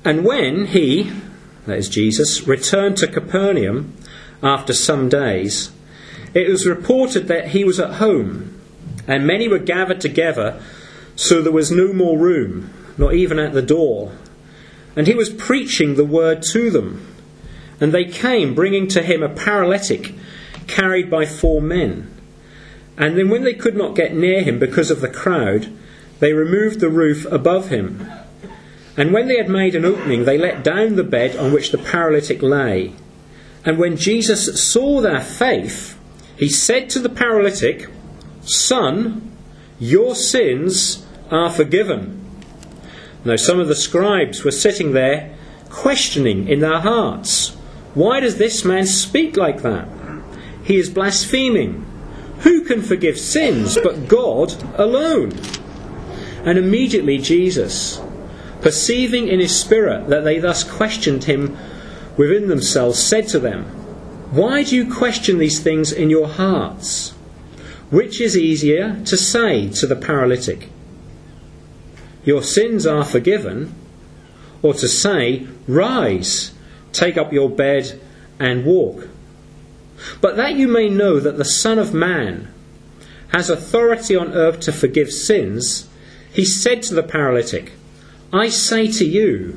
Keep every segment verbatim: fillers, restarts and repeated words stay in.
And when he, that is Jesus, returned to Capernaum after some days, it was reported that he was at home, and many were gathered together, so there was no more room, not even at the door. And he was preaching the word to them. And they came, bringing to him a paralytic, carried by four men. And then when they could not get near him because of the crowd, they removed the roof above him. And when they had made an opening, they let down the bed on which the paralytic lay. And when Jesus saw their faith, he said to the paralytic, "Son, your sins are forgiven." Now some of the scribes were sitting there, questioning in their hearts, "Why does this man speak like that? He is blaspheming. Who can forgive sins but God alone?" And immediately Jesus, perceiving in his spirit that they thus questioned him within themselves, said to them, "Why do you question these things in your hearts? Which is easier to say to the paralytic, 'Your sins are forgiven,' or to say, 'Rise, take up your bed and walk'? But that you may know that the Son of Man has authority on earth to forgive sins, he said to the paralytic, 'I say to you,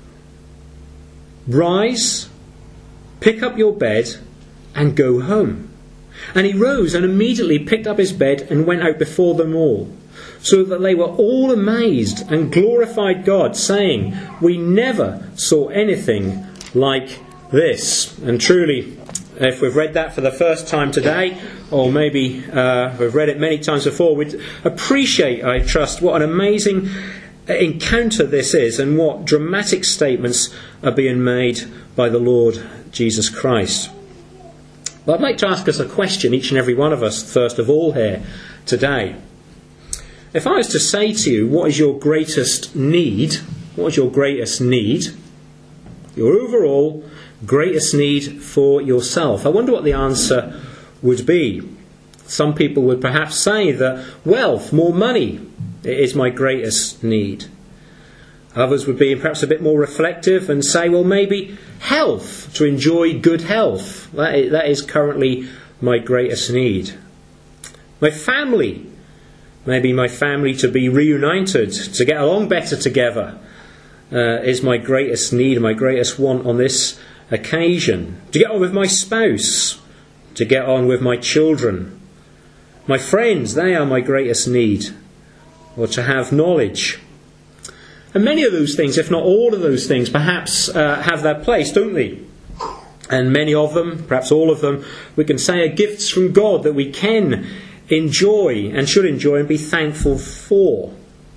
rise, pick up your bed and go home.' And he rose and immediately picked up his bed and went out before them all, so that they were all amazed and glorified God, saying, 'We never saw anything like this.'" And truly, if we've read that for the first time today, or maybe uh, we've read it many times before, we'd appreciate, I trust, what an amazing encounter this is and what dramatic statements are being made by the Lord Jesus Christ. But I'd like to ask us a question, each and every one of us, first of all here today. If I was to say to you, what is your greatest need? What is your greatest need? Your overall greatest need for yourself. I wonder what the answer would be. Some people would perhaps say that wealth, more money, is my greatest need. Others would be perhaps a bit more reflective and say, well, maybe health, to enjoy good health. That is, that is currently my greatest need. My family, maybe my family to be reunited, to get along better together, uh, is my greatest need, my greatest want on this occasion. To get on with my spouse, to get on with my children. My friends, they are my greatest need. Or to have knowledge. And many of those things, if not all of those things, perhaps uh, have their place, don't they? And many of them, perhaps all of them, we can say are gifts from God that we can enjoy and should enjoy and be thankful for.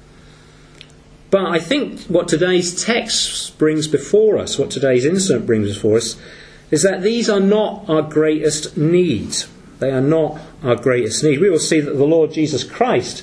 But I think what today's text brings before us, what today's incident brings before us, is that these are not our greatest need. They are not our greatest need. We will see that the Lord Jesus Christ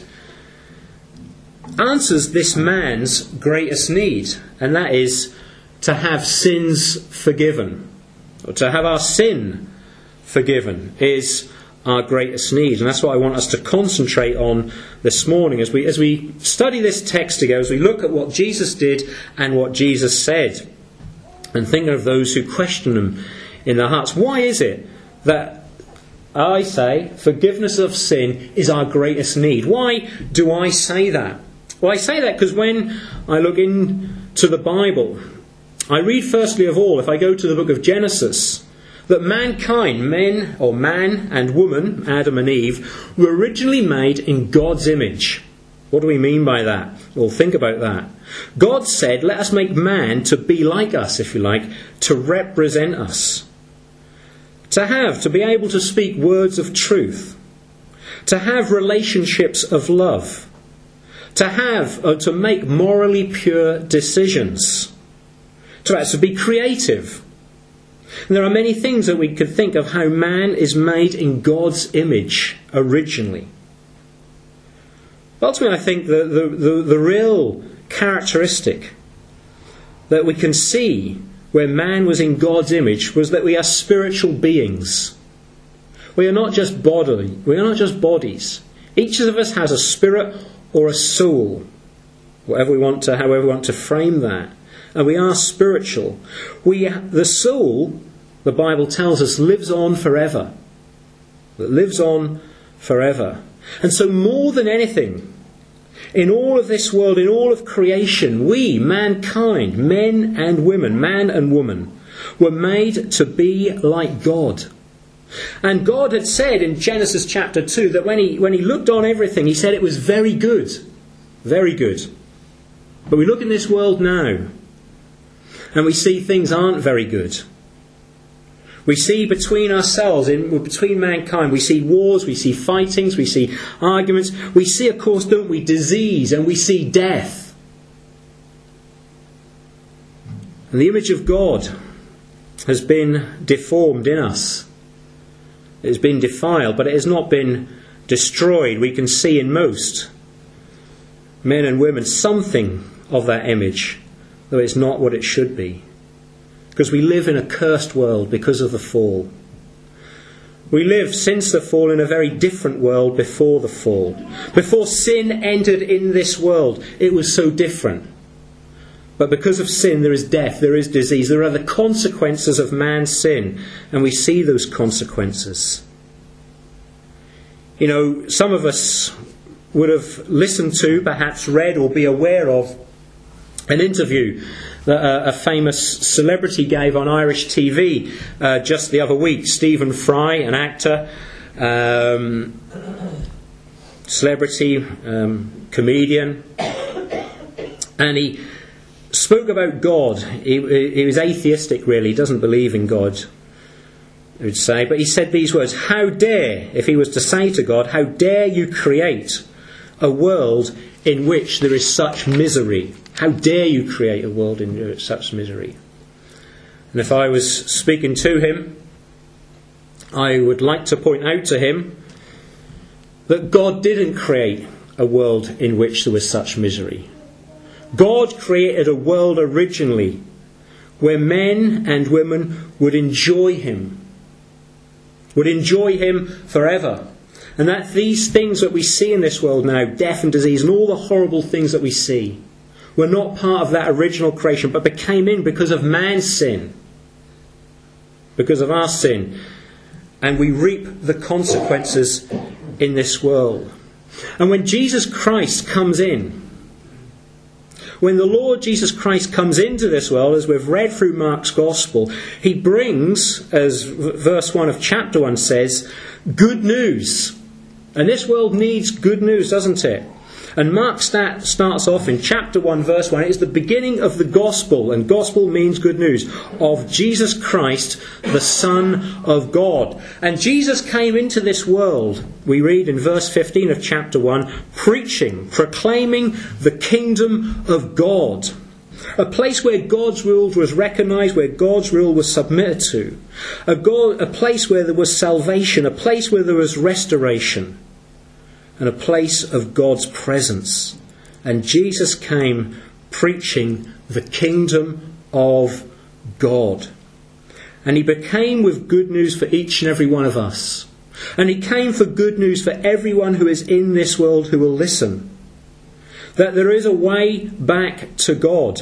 answers this man's greatest need, and that is to have sins forgiven, or to have our sin forgiven is our greatest need. And that's what I want us to concentrate on this morning as we as we study this text together, as we look at what Jesus did and what Jesus said, and think of those who question him in their hearts. Why is it that I say forgiveness of sin is our greatest need? Why do I say that? Well, I say that because when I look into the Bible, I read firstly of all, if I go to the book of Genesis, that mankind, men or man and woman, Adam and Eve, were originally made in God's image. What do we mean by that? Well, think about that. God said, let us make man to be like us, if you like, to represent us. To have, to be able to speak words of truth. To have relationships of love. To have, or to make morally pure decisions. To actually be creative. And there are many things that we could think of how man is made in God's image originally. But ultimately, I think the, the, the, the real characteristic that we can see where man was in God's image was that we are spiritual beings. We are not just bodily. We are not just bodies. Each of us has a spirit or a soul, whatever we want to, however we want to frame that. and we are spiritual. We, the soul, the Bible tells us, lives on forever. It lives on forever. And so more than anything, in all of this world, in all of creation, we, mankind, men and women, man and woman, were made to be like God. And God had said in Genesis chapter two that when he, when he looked on everything, he said it was very good. Very good. But we look in this world now, and we see things aren't very good. We see between ourselves, in, between mankind, we see wars, we see fightings, we see arguments. We see, of course, don't we, disease, and we see death. And the image of God has been deformed in us. It has been defiled, but it has not been destroyed. We can see in most men and women something of that image, though it's not what it should be. Because we live in a cursed world because of the fall. We live since the fall in a very different world before the fall. Before sin entered in this world, it was so different. But because of sin, there is death, there is disease, there are the consequences of man's sin, and we see those consequences. You know, some of us would have listened to, perhaps read or be aware of, an interview that a, a famous celebrity gave on Irish T V uh, just the other week. Stephen Fry, an actor, um, celebrity, um, comedian, and he spoke about God. He, he was atheistic, really. He doesn't believe in God, I would say. But he said these words: how dare, if he was to say to God, how dare you create a world in which there is such misery? How dare you create a world in such misery? And if I was speaking to him, I would like to point out to him that God didn't create a world in which there was such misery. God created a world originally where men and women would enjoy Him, would enjoy Him forever. And that these things that we see in this world now, death and disease and all the horrible things that we see, were not part of that original creation, but became in because of man's sin, because of our sin. And we reap the consequences in this world. And when Jesus Christ comes in, when the Lord Jesus Christ comes into this world, as we've read through Mark's Gospel, He brings, as verse one of chapter one says, good news. And this world needs good news, doesn't it? And Mark start, starts off in chapter one, verse one. It is the beginning of the gospel, and gospel means good news, of Jesus Christ, the Son of God. And Jesus came into this world, we read in verse fifteen of chapter one, preaching, proclaiming the kingdom of God. A place where God's rule was recognised, where God's rule was submitted to. A, God, a place where there was salvation, a place where there was restoration. And a place of God's presence. And Jesus came preaching the kingdom of God. And He became with good news for each and every one of us. And He came for good news for everyone who is in this world who will listen. That there is a way back to God.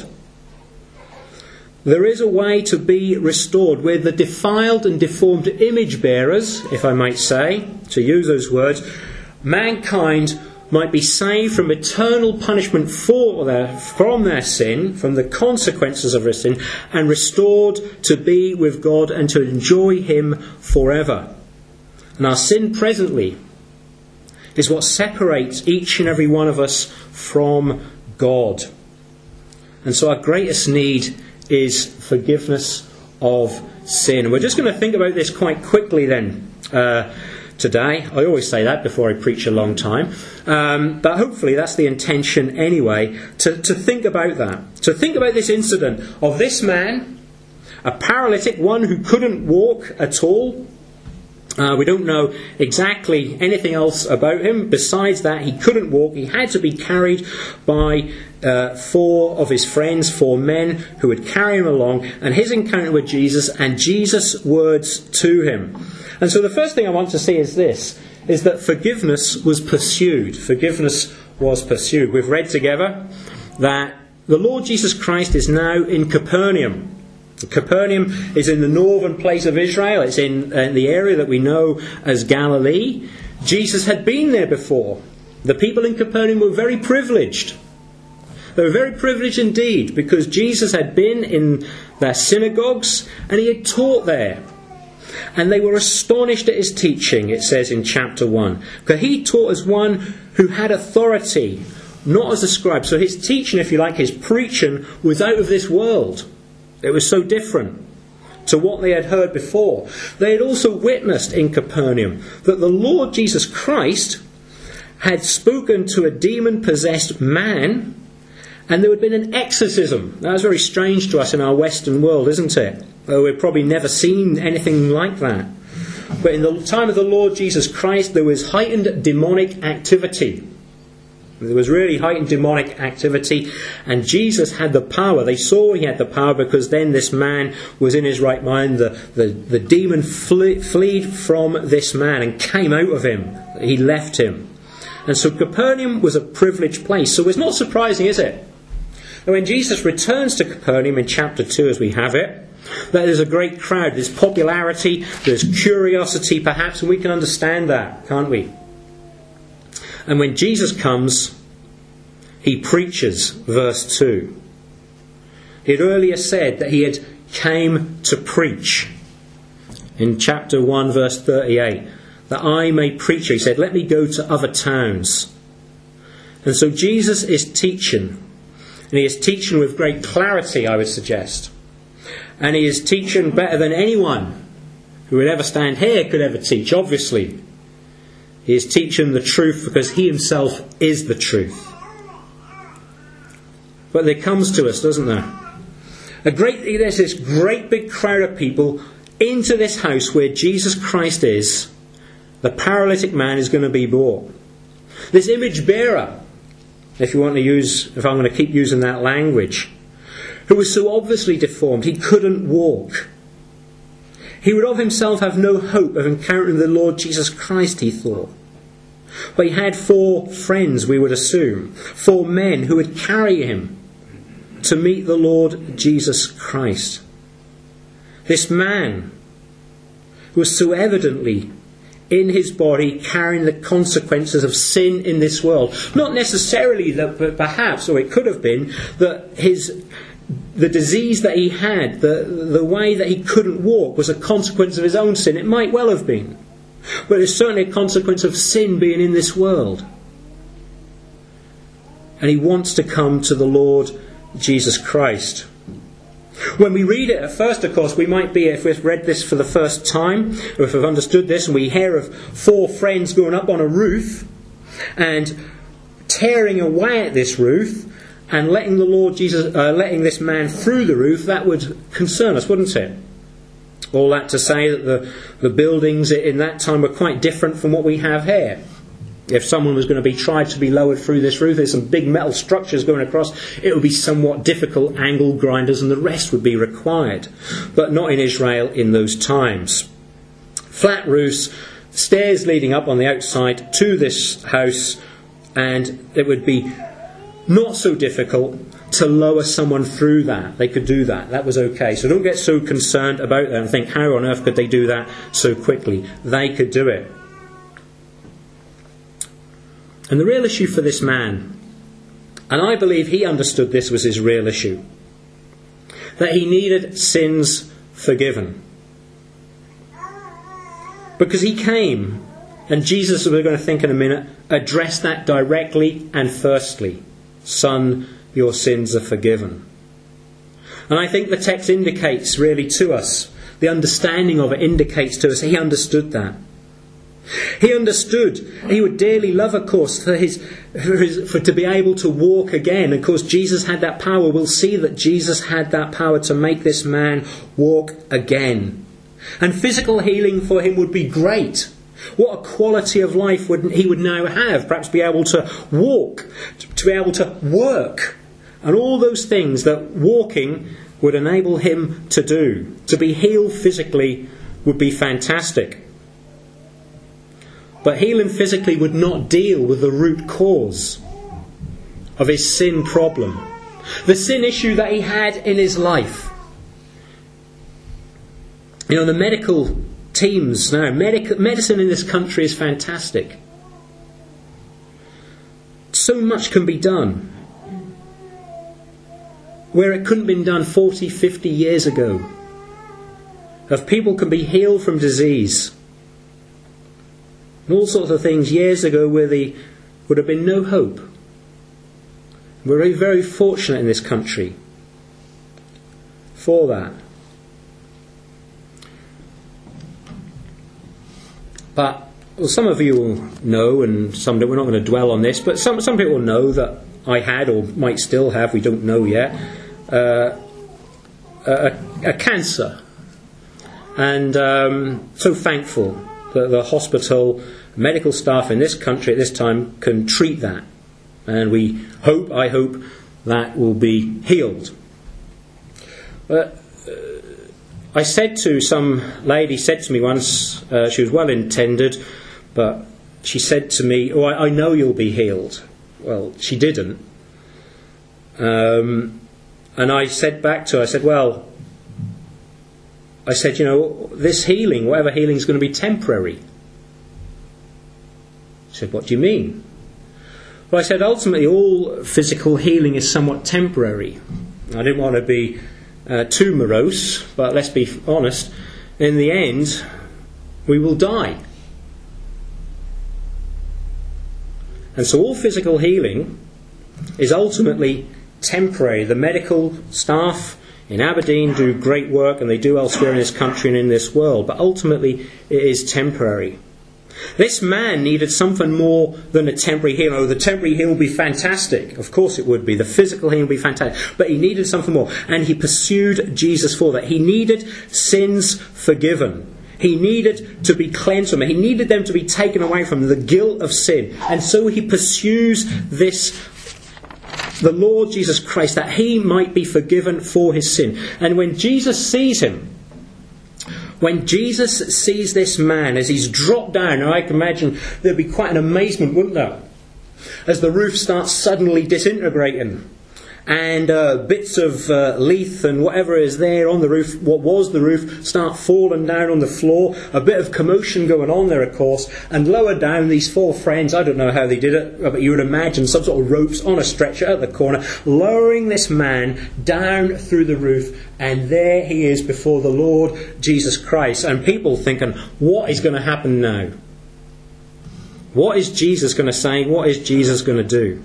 There is a way to be restored where the defiled and deformed image bearers, if I might say, to use those words, mankind might be saved from eternal punishment for their, from their sin, from the consequences of their sin, and restored to be with God and to enjoy Him forever. And our sin presently is what separates each and every one of us from God. And so our greatest need is forgiveness of sin. And we're just going to think about this quite quickly then. Uh, Today, I always say that before I preach a long time, um, but hopefully that's the intention anyway, to, to think about that. To think about this incident of this man, a paralytic, one who couldn't walk at all. Uh, we don't know exactly anything else about him. Besides that, he couldn't walk. He had to be carried by uh, four of his friends, four men who would carry him along, and his encounter with Jesus and Jesus' words to him. And so the first thing I want to see is this, is that forgiveness was pursued. Forgiveness was pursued. We've read together that the Lord Jesus Christ is now in Capernaum. Capernaum is in the northern place of Israel. It's in, in the area that we know as Galilee. Jesus had been there before. The people in Capernaum were very privileged. They were very privileged indeed, because Jesus had been in their synagogues and he had taught there. And they were astonished at his teaching, it says in chapter one. For he taught as one who had authority, not as a scribe. So his teaching, if you like, his preaching, was out of this world. It was so different to what they had heard before. They had also witnessed in Capernaum that the Lord Jesus Christ had spoken to a demon-possessed man, and there had been an exorcism. That was very strange to us in our Western world, isn't it? Well, we've probably never seen anything like that. But in the time of the Lord Jesus Christ, there was heightened demonic activity. There was really heightened demonic activity, and Jesus had the power. They saw he had the power because then this man was in his right mind. The, the, the demon flee, fled from this man and came out of him. He left him. And so Capernaum was a privileged place. So it's not surprising, is it? And when Jesus returns to Capernaum in chapter two, as we have it, that there's a great crowd, there's popularity, there's curiosity perhaps, and we can understand that, can't we? And when Jesus comes, he preaches, verse two. He had earlier said that he had came to preach. In chapter one, verse thirty-eight, that I may preach. He said, let me go to other towns. And so Jesus is teaching. And he is teaching with great clarity, I would suggest. And he is teaching better than anyone who would ever stand here could ever teach, obviously. He is teaching the truth because he himself is the truth. But there comes to us, doesn't there? A great, there's this great big crowd of people into this house where Jesus Christ is. The paralytic man is going to be brought. This image bearer, if you want to use, if I'm going to keep using that language, who was so obviously deformed, he couldn't walk. He would of himself have no hope of encountering the Lord Jesus Christ, he thought. But he had four friends, we would assume, four men who would carry him to meet the Lord Jesus Christ. This man was so evidently in his body carrying the consequences of sin in this world. Not necessarily that, but perhaps, or it could have been, that his the disease that he had, the, the way that he couldn't walk was a consequence of his own sin. It might well have been. But it's certainly a consequence of sin being in this world. And he wants to come to the Lord Jesus Christ. When we read it at first, of course, we might be, if we've read this for the first time, or if we've understood this, and we hear of four friends going up on a roof and tearing away at this roof and letting the Lord Jesus, uh, letting this man through the roof, that would concern us, wouldn't it? All that to say that the, the buildings in that time were quite different from what we have here. If someone was going to be tried to be lowered through this roof, there's some big metal structures going across, it would be somewhat difficult, angle grinders and the rest would be required. But not in Israel in those times. Flat roofs, stairs leading up on the outside to this house, and it would be not so difficult to lower someone through that. They could do that. That was okay. So don't get so concerned about that and think, how on earth could they do that so quickly? They could do it. And the real issue for this man, and I believe he understood this was his real issue, that he needed sins forgiven. Because he came, and Jesus, we're going to think in a minute, addressed that directly and firstly. Son, your sins are forgiven. And I think the text indicates really to us, the understanding of it indicates to us he understood that. He understood. He would dearly love, of course, for his, for his for to be able to walk again. Of course, Jesus had that power. We'll see that Jesus had that power to make this man walk again. And physical healing for him would be great. What a quality of life would he would now have. Perhaps be able to walk, to be able to work, and all those things that walking would enable him to do. To be healed physically would be fantastic. But healing physically would not deal with the root cause of his sin problem. The sin issue that he had in his life. You know, the medical teams now, medic- medicine in this country is fantastic. So much can be done where it couldn't have been done forty, fifty years ago. Of people can be healed from disease. And all sorts of things years ago where there would have been no hope. We're very, very fortunate in this country for that. But well, some of you will know, and some we're not going to dwell on this, but some some people know that I had, or might still have, we don't know yet, uh, a, a cancer. And um, so thankful that the hospital, medical staff in this country at this time can treat that. And we hope, I hope, that will be healed. But uh, I said to some lady, said to me once, uh, she was well intended, but she said to me, oh, I, I know you'll be healed. Well, she didn't. Um, and I said back to her, I said, well, I said, you know, this healing, whatever healing, is going to be temporary. She said, what do you mean? Well, I said, ultimately, all physical healing is somewhat temporary. I didn't want to be uh, too morose, but let's be honest. In the end, we will die. And so all physical healing is ultimately temporary. The medical staff in Aberdeen do great work, and they do elsewhere in this country and in this world, but ultimately it is temporary. This man needed something more than a temporary healing. Oh, the temporary healing would be fantastic. Of course it would be. The physical healing would be fantastic. But he needed something more. And he pursued Jesus for that. He needed sins forgiven. He needed to be cleansed from it. He needed them to be taken away from the guilt of sin. And so he pursues this, the Lord Jesus Christ, that he might be forgiven for his sin. And when Jesus sees him, when Jesus sees this man as he's dropped down, and I can imagine there'd be quite an amazement, wouldn't there? As the roof starts suddenly disintegrating, and uh, bits of uh, leaf and whatever is there on the roof, what was the roof, start falling down on the floor. A bit of commotion going on there, of course. And lower down, these four friends, I don't know how they did it, but you would imagine some sort of ropes on a stretcher at the corner, lowering this man down through the roof. And there he is before the Lord Jesus Christ. And people thinking, what is going to happen now? What is Jesus going to say? What is Jesus going to do?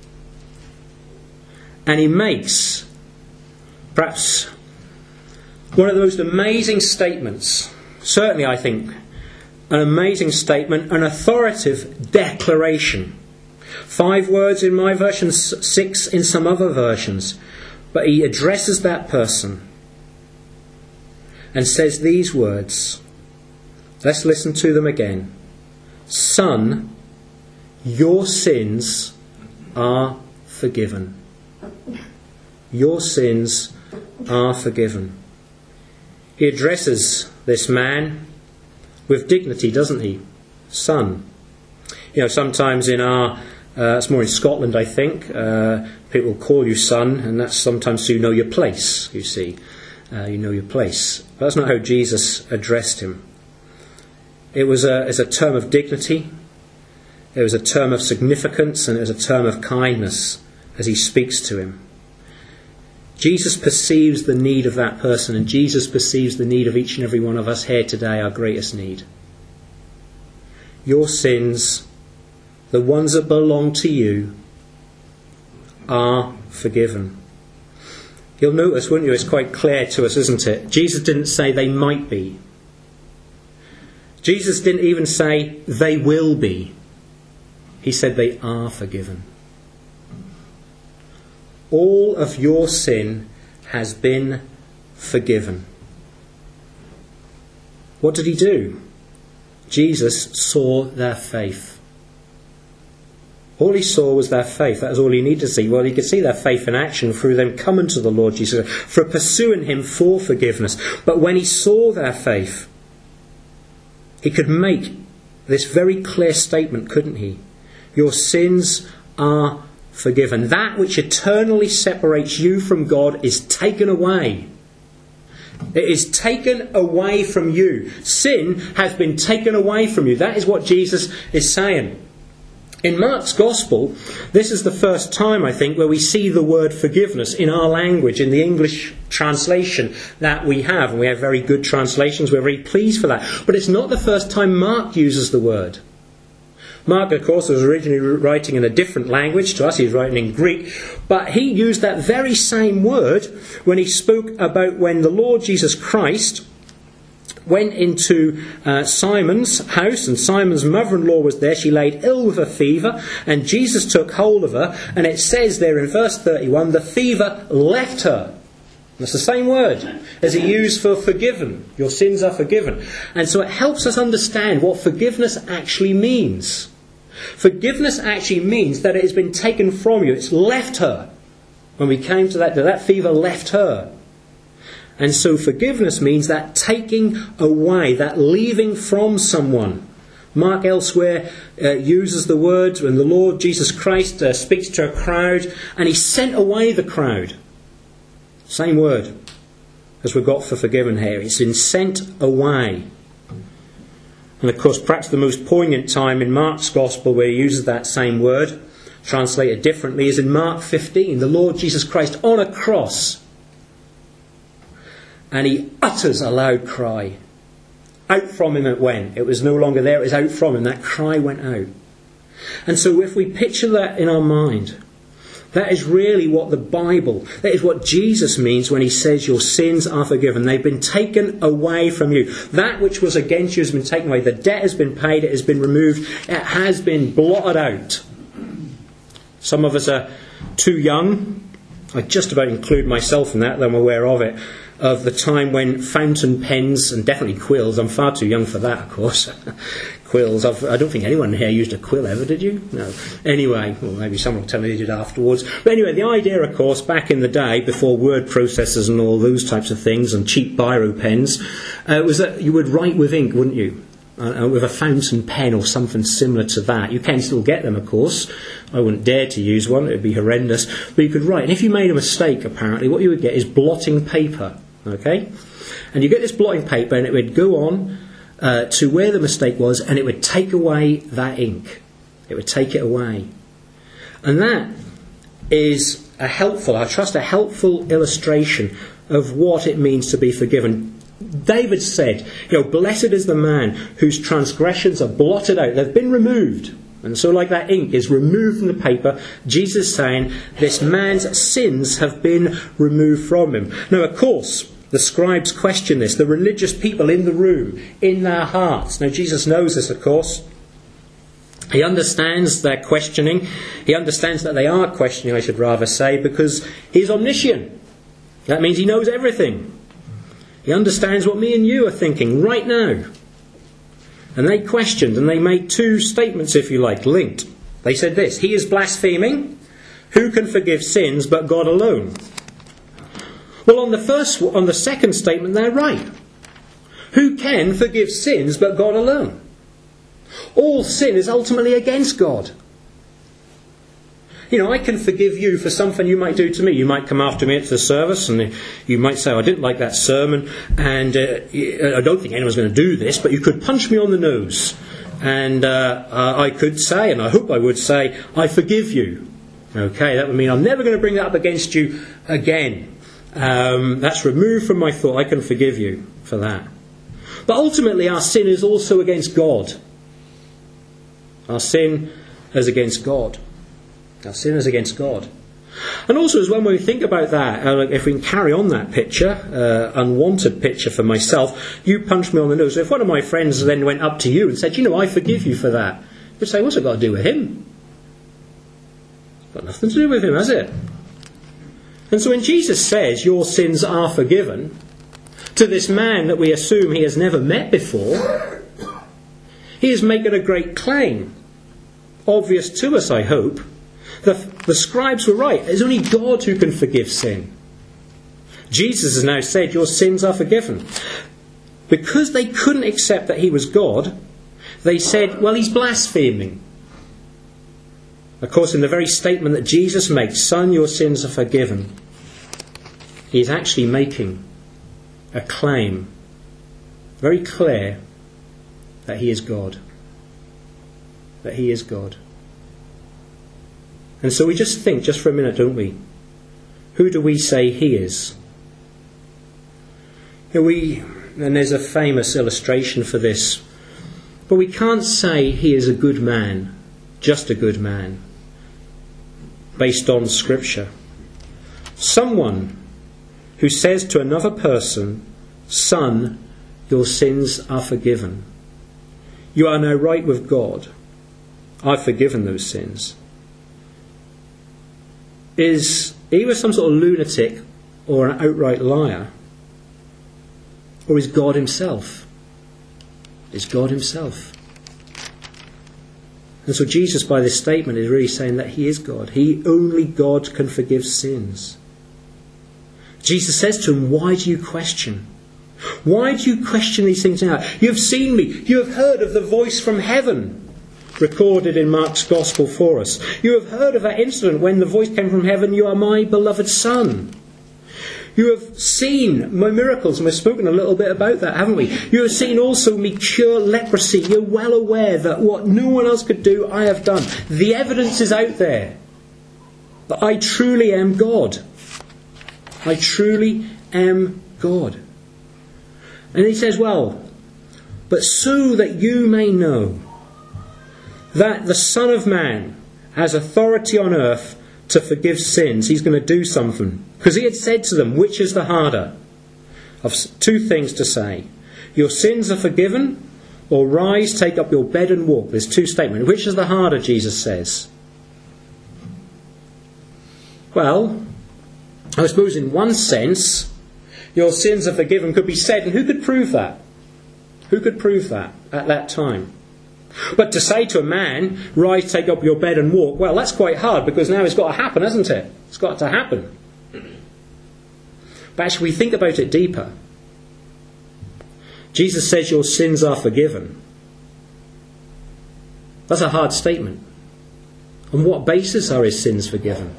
And he makes perhaps one of the most amazing statements, certainly I think, an amazing statement, an authoritative declaration. Five words in my version, six in some other versions. But he addresses that person and says these words. Let's listen to them again. Son, your sins are forgiven. Your sins are forgiven. He addresses this man with dignity, doesn't he? Son. You know, sometimes in our, uh, it's more in Scotland, I think, uh, people call you son, and that's sometimes so you know your place, you see. Uh, you know your place. But that's not how Jesus addressed him. It was a, as a term of dignity, it was a term of significance, and it was a term of kindness as he speaks to him. Jesus perceives the need of that person, and Jesus perceives the need of each and every one of us here today, our greatest need. Your sins, the ones that belong to you, are forgiven. You'll notice, won't you, it's quite clear to us, isn't it? Jesus didn't say they might be. Jesus didn't even say they will be. He said they are forgiven. All of your sin has been forgiven. What did he do? Jesus saw their faith. All he saw was their faith. That was all he needed to see. Well, he could see their faith in action through them coming to the Lord Jesus, for pursuing him for forgiveness. But when he saw their faith, he could make this very clear statement, couldn't he? Your sins are forgiven. That which eternally separates you from God is taken away. It is taken away from you. Sin has been taken away from you. That is what Jesus is saying. In Mark's Gospel, this is the first time, I think, where we see the word forgiveness in our language, in the English translation that we have. And we have very good translations. We're very pleased for that. But it's not the first time Mark uses the word. Mark, of course, was originally writing in a different language to us. He was writing in Greek. But he used that very same word when he spoke about when the Lord Jesus Christ went into uh, Simon's house, and Simon's mother-in-law was there. She laid ill with a fever, and Jesus took hold of her, and it says there in verse thirty-one, the fever left her. That's the same word as he used for forgiven. Your sins are forgiven. And so it helps us understand what forgiveness actually means. Forgiveness actually means that it has been taken from you. It's left her. When we came to that, that fever left her. And so forgiveness means that taking away, that leaving from someone. Mark elsewhere uh, uses the word when the Lord Jesus Christ uh, speaks to a crowd, and he sent away the crowd. Same word as we've got for forgiven here. It's been sent away. And of course, perhaps the most poignant time in Mark's Gospel where he uses that same word, translated differently, is in Mark fifteen. The Lord Jesus Christ on a cross. And he utters a loud cry. Out from him it went. It was no longer there, it was out from him. That cry went out. And so if we picture that in our mind, that is really what the Bible, that is what Jesus means when he says your sins are forgiven. They've been taken away from you. That which was against you has been taken away. The debt has been paid, it has been removed, it has been blotted out. Some of us are too young. I just about include myself in that, though I'm aware of it. Of the time when fountain pens, and definitely quills, I'm far too young for that, of course. Quills, I've, I don't think anyone here used a quill ever, did you? No. Anyway, well, maybe someone will tell me they did afterwards. But anyway, the idea, of course, back in the day, before word processors and all those types of things, and cheap biro pens, uh, was that you would write with ink, wouldn't you? Uh, with a fountain pen or something similar to that. You can still get them, of course. I wouldn't dare to use one, it would be horrendous. But you could write, and if you made a mistake, apparently, what you would get is blotting paper. Okay? And you get this blotting paper, and it would go on uh, to where the mistake was, and it would take away that ink. It would take it away. And that is a helpful, I trust, a helpful illustration of what it means to be forgiven. David said, you know, blessed is the man whose transgressions are blotted out. They've been removed. And so like that ink is removed from the paper, Jesus is saying this man's sins have been removed from him. Now, of course, the scribes question this. The religious people in the room, in their hearts. Now, Jesus knows this, of course. He understands their questioning. He understands that they are questioning, I should rather say, because he's omniscient. That means he knows everything. He understands what me and you are thinking right now. And they questioned, and they made two statements, if you like, linked. They said this: he is blaspheming. Who can forgive sins but God alone? Well, on the first, on the second statement, they're right. Who can forgive sins but God alone? All sin is ultimately against God. You know, I can forgive you for something you might do to me. You might come after me at the service and you might say, I didn't like that sermon and uh, I don't think anyone's going to do this, but you could punch me on the nose. And uh, uh, I could say, and I hope I would say, I forgive you. Okay, that would mean I'm never going to bring that up against you again. Um, that's removed from my thought. I can forgive you for that. But ultimately our sin is also against God. Our sin is against God. Our sin is against God. And also as well, when we think about that, uh, if we can carry on that picture, uh, unwanted picture for myself, you punched me on the nose. So if one of my friends then went up to you and said, you know, I forgive you for that, you'd say, what's it got to do with him? It's got nothing to do with him, has it? And so when Jesus says your sins are forgiven to this man that we assume he has never met before, he is making a great claim. Obvious to us, I hope. The, the scribes were right. It's only God who can forgive sin. Jesus has now said your sins are forgiven. Because they couldn't accept that he was God, they said, well, he's blaspheming. Of course, in the very statement that Jesus makes, "Son, your sins are forgiven," he is actually making a claim, very clear, that he is God. That he is God. And so we just think, just for a minute, don't we? Who do we say he is? You know, we, and there's a famous illustration for this, but we can't say he is a good man, just a good man, based on Scripture. Someone who says to another person, "Son, your sins are forgiven. You are now right with God. I've forgiven those sins," is either some sort of lunatic or an outright liar, or is God himself. Is God himself. And so Jesus, by this statement, is really saying that he is God. He, only God, can forgive sins. Jesus says to him, "Why do you question? Why do you question these things now? You have seen me. You have heard of the voice from heaven," recorded in Mark's Gospel for us. "You have heard of that incident when the voice came from heaven, 'You are my beloved Son.' You have seen my miracles," and we've spoken a little bit about that, haven't we? "You have seen also me cure leprosy. You're well aware that what no one else could do, I have done. The evidence is out there that I truly am God. I truly am God." And he says, "Well, but so that you may know that the Son of Man has authority on earth to forgive sins," he's going to do something. Because he had said to them, which is the harder? Of two things to say. Your sins are forgiven, or rise, take up your bed and walk. There's two statements. Which is the harder, Jesus says? Well, I suppose in one sense, your sins are forgiven could be said, and who could prove that? Who could prove that at that time? But to say to a man, "Rise, take up your bed and walk," well, that's quite hard, because now it's got to happen, hasn't it? It's got to happen. But actually, we think about it deeper. Jesus says your sins are forgiven. That's a hard statement. On what basis are his sins forgiven?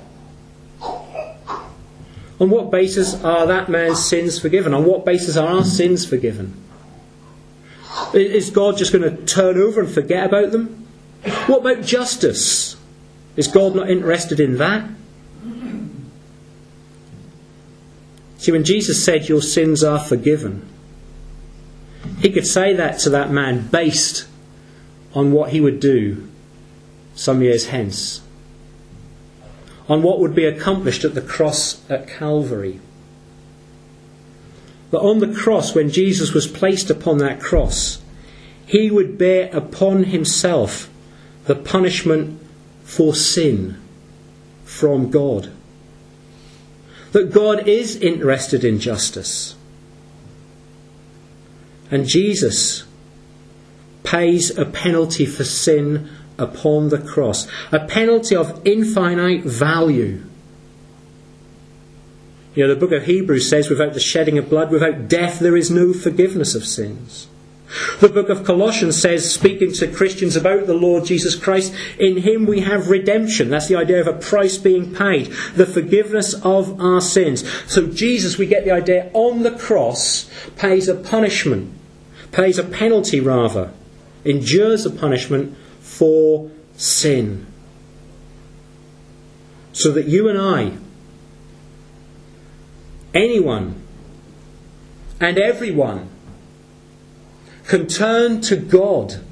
On what basis are that man's sins forgiven? On what basis are our sins forgiven? Is God just going to turn over and forget about them? What about justice? Is God not interested in that? See, when Jesus said your sins are forgiven, he could say that to that man based on what he would do some years hence, on what would be accomplished at the cross at Calvary. But on the cross, when Jesus was placed upon that cross, he would bear upon himself the punishment for sin from God. That God is interested in justice. And Jesus pays a penalty for sin upon the cross. A penalty of infinite value. You know, the book of Hebrews says, without the shedding of blood, without death, there is no forgiveness of sins. The book of Colossians says, speaking to Christians about the Lord Jesus Christ, in him we have redemption. That's the idea of a price being paid. The forgiveness of our sins. So Jesus, we get the idea, on the cross, pays a punishment. Pays a penalty, rather. Endures a punishment for sin. So that you and I, anyone and everyone, can turn to God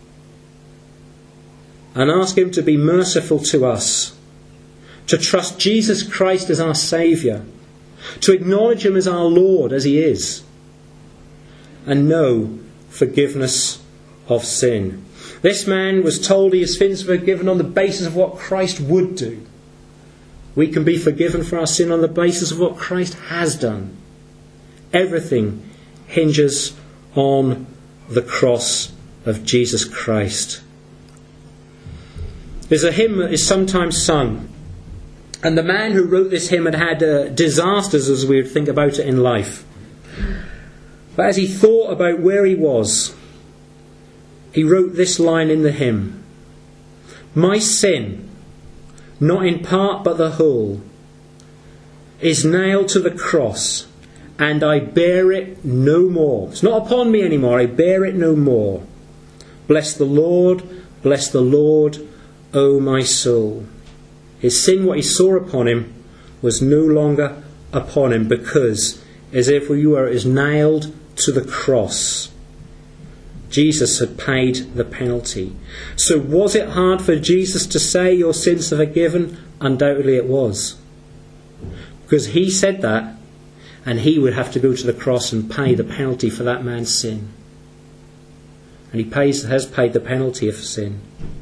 and ask him to be merciful to us, to trust Jesus Christ as our Saviour, to acknowledge him as our Lord as he is, and know forgiveness of sin. This man was told his sins were forgiven on the basis of what Christ would do. We can be forgiven for our sin on the basis of what Christ has done. Everything hinges on the cross of Jesus Christ. There's a hymn that is sometimes sung, and the man who wrote this hymn had had uh, disasters, as we would think about it in life. But as he thought about where he was, he wrote this line in the hymn: "My sin not in part but the whole, is nailed to the cross, and I bear it no more. It's not upon me anymore, I bear it no more. Bless the Lord, bless the Lord, O my soul. His sin, what he saw upon him, was no longer upon him, because as if we were is nailed to the cross. Jesus had paid the penalty. So was it hard for Jesus to say your sins are forgiven? Undoubtedly it was. Because he said that, and he would have to go to the cross and pay the penalty for that man's sin. And he pays, has paid the penalty of sin.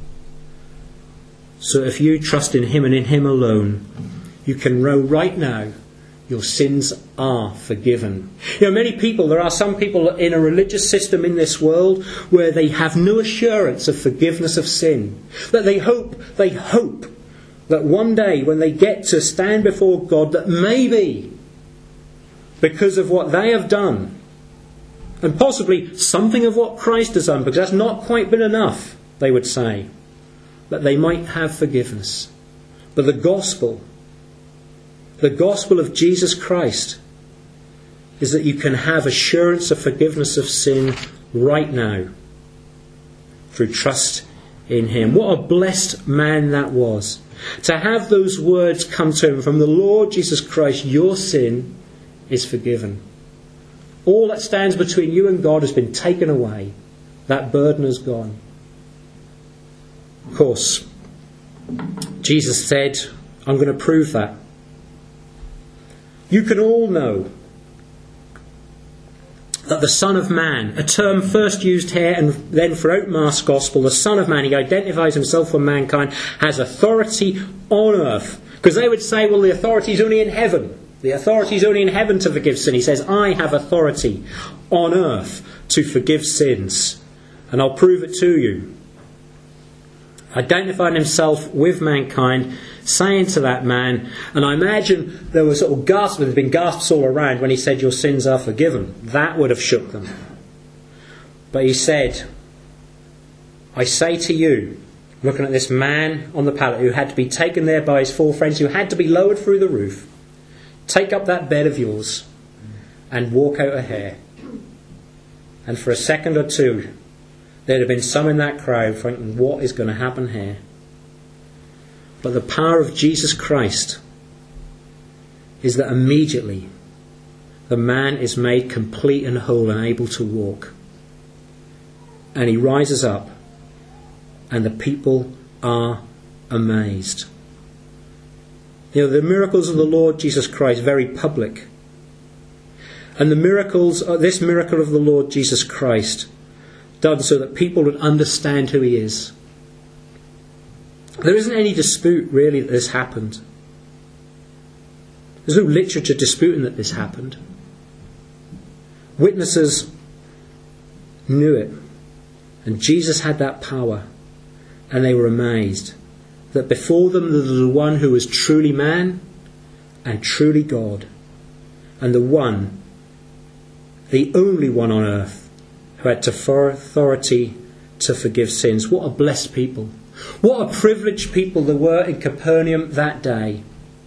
So if you trust in him and in him alone, you can know right now your sins are forgiven. You know, many people, there are some people in a religious system in this world where they have no assurance of forgiveness of sin. That they hope, they hope that one day when they get to stand before God, that maybe because of what they have done, and possibly something of what Christ has done, because that's not quite been enough, they would say, that they might have forgiveness. But the gospel, the gospel of Jesus Christ, is that you can have assurance of forgiveness of sin right now through trust in him. What a blessed man that was. To have those words come to him from the Lord Jesus Christ, your sin is forgiven. All that stands between you and God has been taken away. That burden is gone. Of course, Jesus said, I'm going to prove that. You can all know that the Son of Man, a term first used here and then throughout Mark's Gospel, the Son of Man, he identifies himself for mankind, has authority on earth. Because they would say, well, the authority is only in heaven. The authority is only in heaven to forgive sin. He says, I have authority on earth to forgive sins. And I'll prove it to you. Identifying himself with mankind, saying to that man, and I imagine there were sort of gasps, there have been gasps all around when he said your sins are forgiven. That would have shook them. But he said, I say to you, looking at this man on the pallet who had to be taken there by his four friends, who had to be lowered through the roof, take up that bed of yours and walk out of here. And for a second or two, there'd have been some in that crowd thinking, what is going to happen here? But the power of Jesus Christ is that immediately the man is made complete and whole and able to walk. And he rises up and the people are amazed. You know, the miracles of the Lord Jesus Christ, very public. And the miracles, this miracle of the Lord Jesus Christ, done so that people would understand who he is. There isn't any dispute really that this happened. There's no literature disputing that this happened. Witnesses knew it. And Jesus had that power. And they were amazed that before them there was the one who was truly man and truly God. And the one, the only one on earth, who had authority to forgive sins. What a blessed people. What a privileged people there were in Capernaum that day.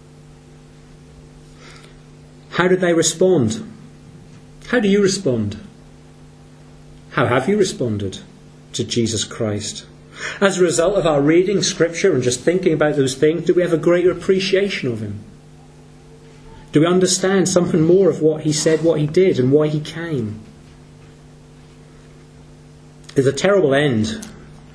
How did they respond? How do you respond? How have you responded to Jesus Christ? As a result of our reading Scripture and just thinking about those things, do we have a greater appreciation of him? Do we understand something more of what he said, what he did, and why he came? There's a terrible end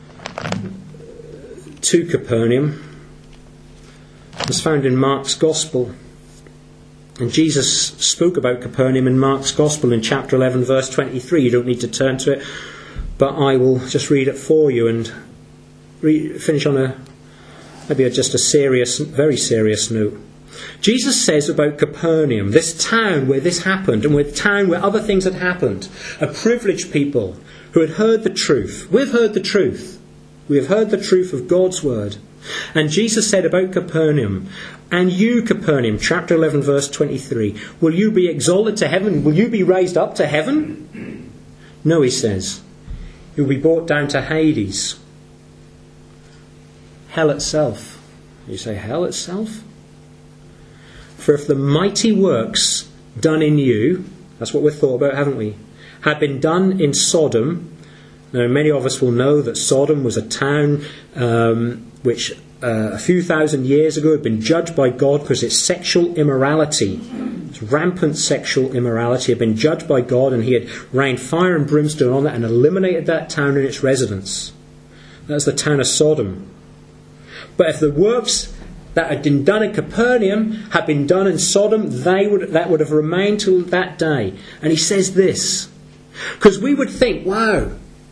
to Capernaum. It's found in Mark's Gospel. And Jesus spoke about Capernaum in Mark's Gospel in chapter eleven, verse twenty-three. You don't need to turn to it, but I will just read it for you and re- finish on a maybe a, just a serious, very serious note. Jesus says about Capernaum, this town where this happened, and with town where other things had happened, a privileged people who had heard the truth. We've heard the truth. We have heard the truth of God's word. And Jesus said about Capernaum, and you, Capernaum, chapter eleven, verse twenty-three, will you be exalted to heaven? Will you be raised up to heaven? No, he says. You'll be brought down to Hades. Hell itself. You say, hell itself? For if the mighty works done in you, that's what we've thought about, haven't we, had been done in Sodom. Now, many of us will know that Sodom was a town um, which uh, a few thousand years ago had been judged by God because its sexual immorality, its rampant sexual immorality had been judged by God, and he had rained fire and brimstone on that and eliminated that town and its residents. That's the town of Sodom. But if the works that had been done in Capernaum had been done in Sodom, they would that would have remained till that day. And he says this, because we would think, wow,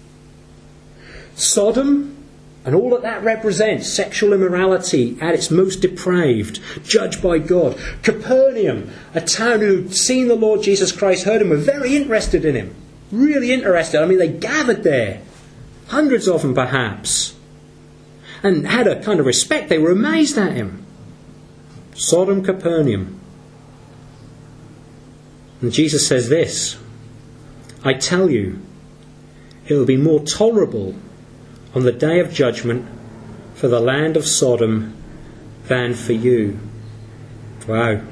Sodom and all that that represents, sexual immorality at its most depraved, judged by God. Capernaum, a town who'd seen the Lord Jesus Christ, heard him, were very interested in him. Really interested. I mean, they gathered there. Hundreds of them, perhaps. And had a kind of respect. They were amazed at him. Sodom, Capernaum. And Jesus says this, I tell you, it will be more tolerable on the day of judgment for the land of Sodom than for you. Wow.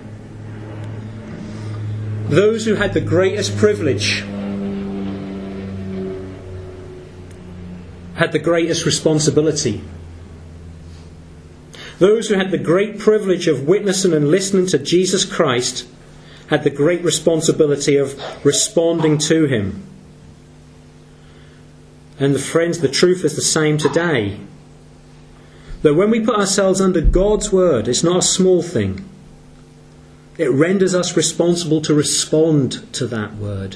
Those who had the greatest privilege had the greatest responsibility. Those who had the great privilege of witnessing and listening to Jesus Christ had the great responsibility of responding to him. And the friends, the truth is the same today. That when we put ourselves under God's word, it's not a small thing. It renders us responsible to respond to that word.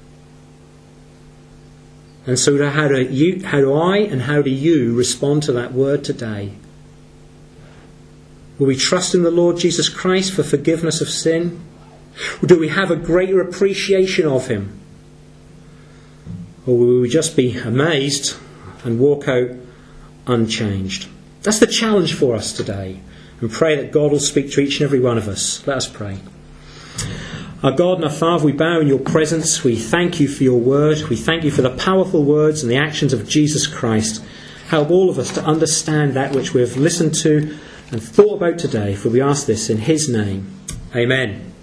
And so how do you, how do I and how do you respond to that word today? Will we trust in the Lord Jesus Christ for forgiveness of sin? Or do we have a greater appreciation of him? Or will we just be amazed and walk out unchanged? That's the challenge for us today. And pray that God will speak to each and every one of us. Let us pray. Our God and our Father, we bow in your presence. We thank you for your word. We thank you for the powerful words and the actions of Jesus Christ. Help all of us to understand that which we have listened to and thought about today. For we ask this in his name. Amen.